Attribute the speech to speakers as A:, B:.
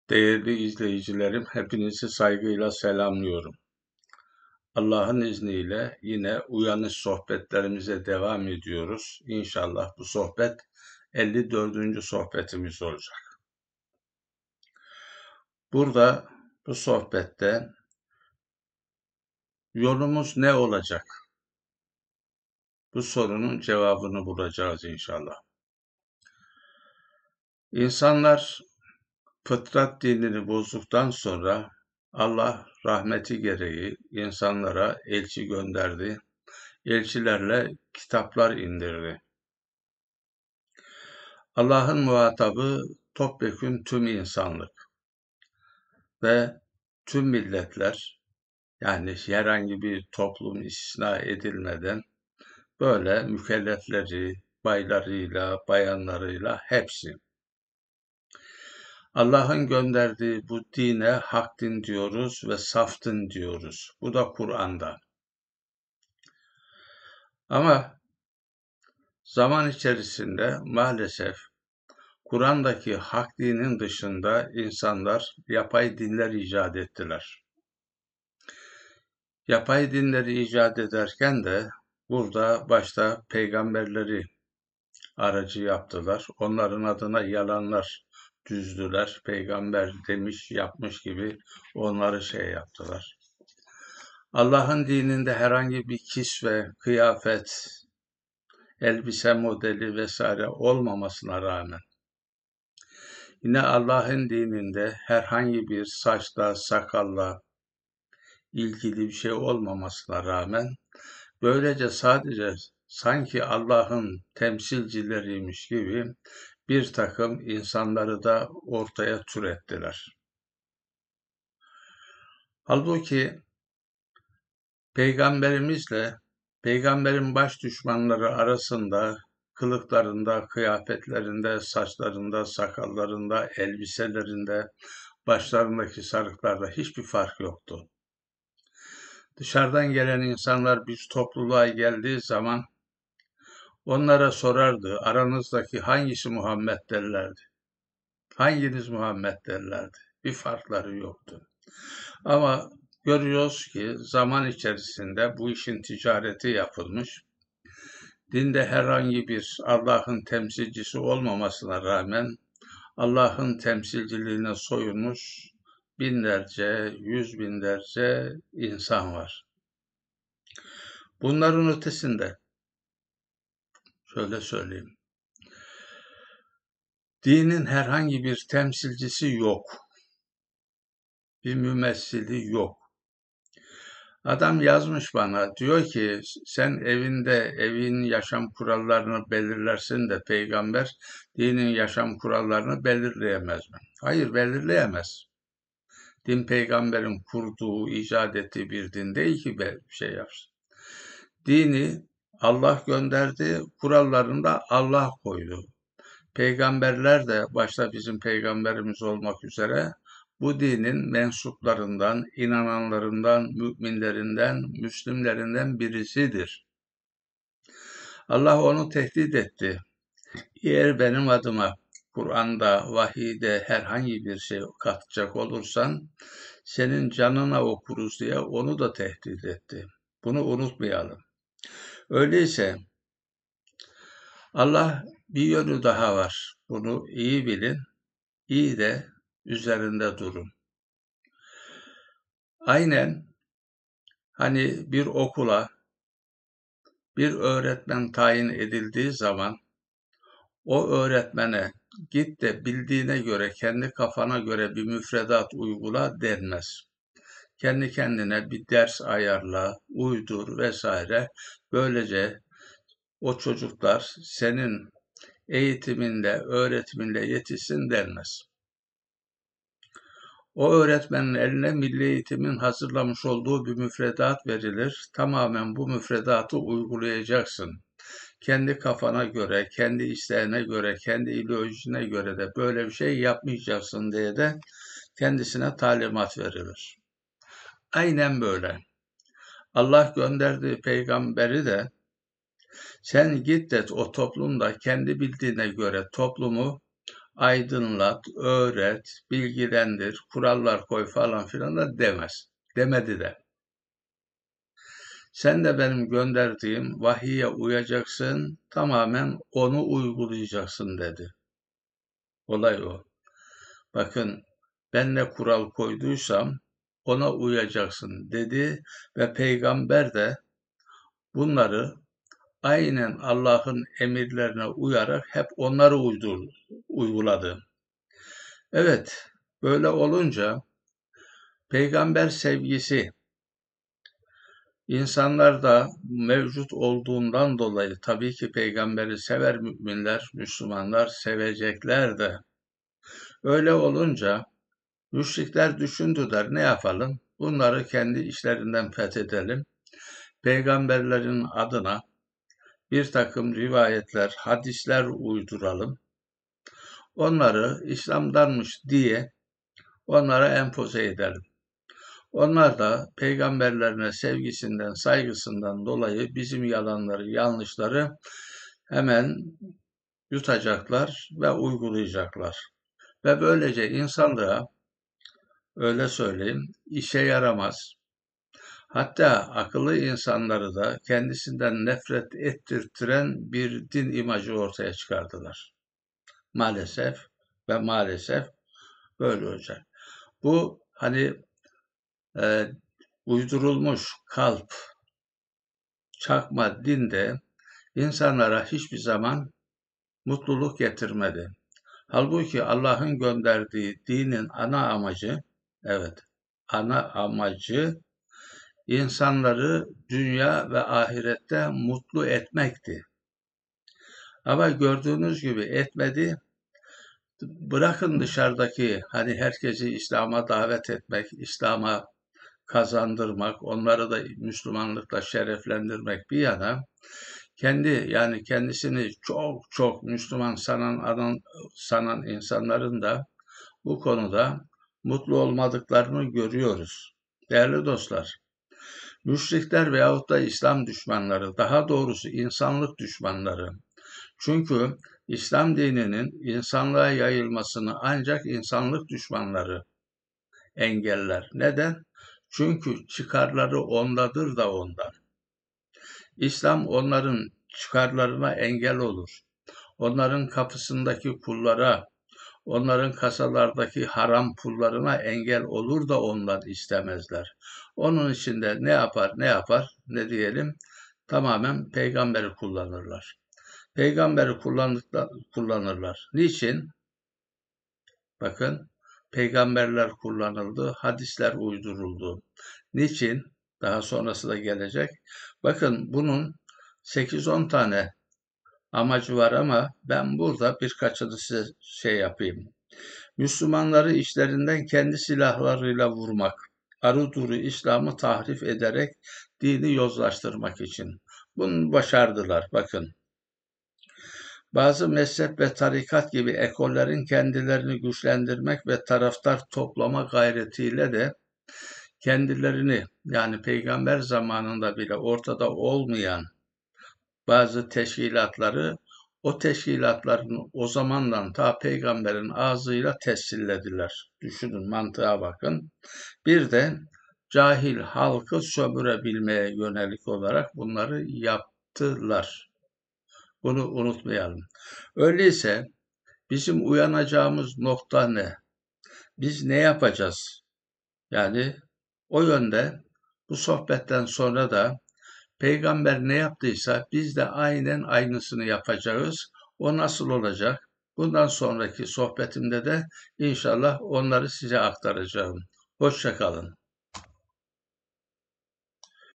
A: Değerli izleyicilerim, hepinizi saygıyla selamlıyorum. Allah'ın izniyle yine uyanış sohbetlerimize devam ediyoruz. İnşallah bu sohbet 54. sohbetimiz olacak. Burada bu sohbette yolumuz ne olacak? Bu sorunun cevabını bulacağız inşallah. İnsanlar fıtrat dinini bozduktan sonra Allah rahmeti gereği insanlara elçi gönderdi. Elçilerle kitaplar indirdi. Allah'ın muhatabı topyekün tüm insanlık ve tüm milletler, yani herhangi bir toplum istisna edilmeden böyle mükellefleri, baylarıyla, bayanlarıyla hepsi. Allah'ın gönderdiği bu dine hak din diyoruz ve saf din diyoruz. Bu da Kur'an'da. Ama zaman içerisinde maalesef Kur'an'daki hak dinin dışında insanlar yapay dinler icat ettiler. Yapay dinleri icat ederken de burada başta peygamberleri aracı yaptılar. Onların adına yalanlar düzdüler. Peygamber demiş, yapmış gibi onları yaptılar. Allah'ın dininde herhangi bir kisve, kıyafet, elbise modeli vesaire olmamasına rağmen yine Allah'ın dininde herhangi bir saçla, sakalla ilgili bir şey olmamasına rağmen böylece sadece sanki Allah'ın temsilcileriymiş gibi bir takım insanları da ortaya türettiler. Halbuki peygamberimizle peygamberin baş düşmanları arasında kılıklarında, kıyafetlerinde, saçlarında, sakallarında, elbiselerinde, başlarındaki sarıklarda hiçbir fark yoktu. Dışarıdan gelen insanlar bir topluluğa geldiği zaman onlara sorardı, aranızdaki hangisi Muhammed derlerdi. Hanginiz Muhammed derlerdi. Bir farkları yoktu. Ama görüyoruz ki zaman içerisinde bu işin ticareti yapılmış. Dinde herhangi bir Allah'ın temsilcisi olmamasına rağmen Allah'ın temsilciliğine soyunmuş binlerce, yüz binlerce insan var. Bunların ötesinde şöyle söyleyeyim. Dinin herhangi bir temsilcisi yok. Bir mümessili yok. Adam yazmış bana, diyor ki sen evin yaşam kurallarını belirlersin de peygamber dinin yaşam kurallarını belirleyemez mi? Hayır, belirleyemez. Din peygamberin kurduğu, icat ettiği bir din değil ki bir şey yapsın. Dini Allah gönderdi, kurallarını da Allah koydu. Peygamberler de başta bizim peygamberimiz olmak üzere bu dinin mensuplarından, inananlarından, müminlerinden, Müslümlerinden birisidir. Allah onu tehdit etti. Eğer benim adıma Kur'an'da, vahiyde herhangi bir şey katacak olursan senin canına okuruz diye onu da tehdit etti. Bunu unutmayalım. Öyleyse Allah bir yönü daha var. Bunu iyi bilin, iyi de üzerinde durun. Aynen hani bir okula bir öğretmen tayin edildiği zaman o öğretmene git de bildiğine göre, kendi kafana göre bir müfredat uygula denmez. Kendi kendine bir ders ayarla, uydur vesaire. Böylece o çocuklar senin eğitiminle, öğretiminle yetişsin denmez. O öğretmenin eline Milli Eğitim'in hazırlamış olduğu bir müfredat verilir. Tamamen bu müfredatı uygulayacaksın. Kendi kafana göre, kendi isteğine göre, kendi ideolojisine göre de böyle bir şey yapmayacaksın diye de kendisine talimat verilir. Aynen böyle. Allah gönderdiği peygamberi de sen git de o toplumda kendi bildiğine göre toplumu aydınlat, öğret, bilgilendir, kurallar koy falan filan da demez. Demedi de. Sen de benim gönderdiğim vahiye uyacaksın, tamamen onu uygulayacaksın dedi. Olay o. Bakın ben ne kural koyduysam ona uyacaksın dedi ve peygamber de bunları aynen Allah'ın emirlerine uyarak hep onları uyguladı. Evet, böyle olunca peygamber sevgisi insanlarda mevcut olduğundan dolayı tabii ki peygamberi sever müminler, Müslümanlar sevecekler de. Öyle olunca müşrikler düşündüler ne yapalım? Bunları kendi işlerinden fethedelim. Peygamberlerin adına bir takım rivayetler, hadisler uyduralım. Onları İslam'danmış diye onlara empoze edelim. Onlar da peygamberlerine sevgisinden, saygısından dolayı bizim yalanları, yanlışları hemen yutacaklar ve uygulayacaklar. Ve böylece insanlığa, öyle söyleyeyim, işe yaramaz. Hatta akıllı insanları da kendisinden nefret ettirtiren bir din imajı ortaya çıkardılar. Maalesef ve maalesef böyle olacak. Bu hani e, uydurulmuş kalp, çakma din de insanlara hiçbir zaman mutluluk getirmedi. Halbuki Allah'ın gönderdiği dinin ana amacı, evet, ana amacı insanları dünya ve ahirette mutlu etmekti. Ama gördüğünüz gibi etmedi. Bırakın dışarıdaki hani herkesi İslam'a davet etmek, İslam'a kazandırmak, onları da Müslümanlıkla şereflendirmek bir yana, yani kendisini çok çok Müslüman sanan insanların da bu konuda mutlu olmadıklarını görüyoruz. Değerli dostlar, müşrikler veyahut da İslam düşmanları, daha doğrusu insanlık düşmanları. Çünkü İslam dininin insanlığa yayılmasını ancak insanlık düşmanları engeller. Neden? Çünkü çıkarları ondadır da ondan. İslam onların çıkarlarına engel olur. Onların kapısındaki kullara, onların kasalardaki haram pullarına engel olur da ondan istemezler. Onun için de ne yapar, ne diyelim, tamamen peygamberi kullanırlar. Peygamberi kullanırlar. Niçin? Bakın, peygamberler kullanıldı, hadisler uyduruldu. Niçin? Daha sonrası da gelecek. Bakın bunun 8-10 tane amacı var ama ben burada birkaçını size yapayım. Müslümanları işlerinden kendi silahlarıyla vurmak, aruduru İslam'ı tahrif ederek dini yozlaştırmak için. Bunu başardılar, bakın. Bazı mezhep ve tarikat gibi ekollerin kendilerini güçlendirmek ve taraftar toplama gayretiyle de kendilerini, yani peygamber zamanında bile ortada olmayan bazı teşkilatları, o teşkilatların o zamandan ta peygamberin ağzıyla tescillediler. Düşünün, mantığa bakın. Bir de cahil halkı sömürebilmeye yönelik olarak bunları yaptılar. Bunu unutmayalım. Öyleyse bizim uyanacağımız nokta ne? Biz ne yapacağız? Yani o yönde bu sohbetten sonra da peygamber ne yaptıysa biz de aynen aynısını yapacağız. O nasıl olacak? Bundan sonraki sohbetimde de inşallah onları size aktaracağım. Hoşça kalın.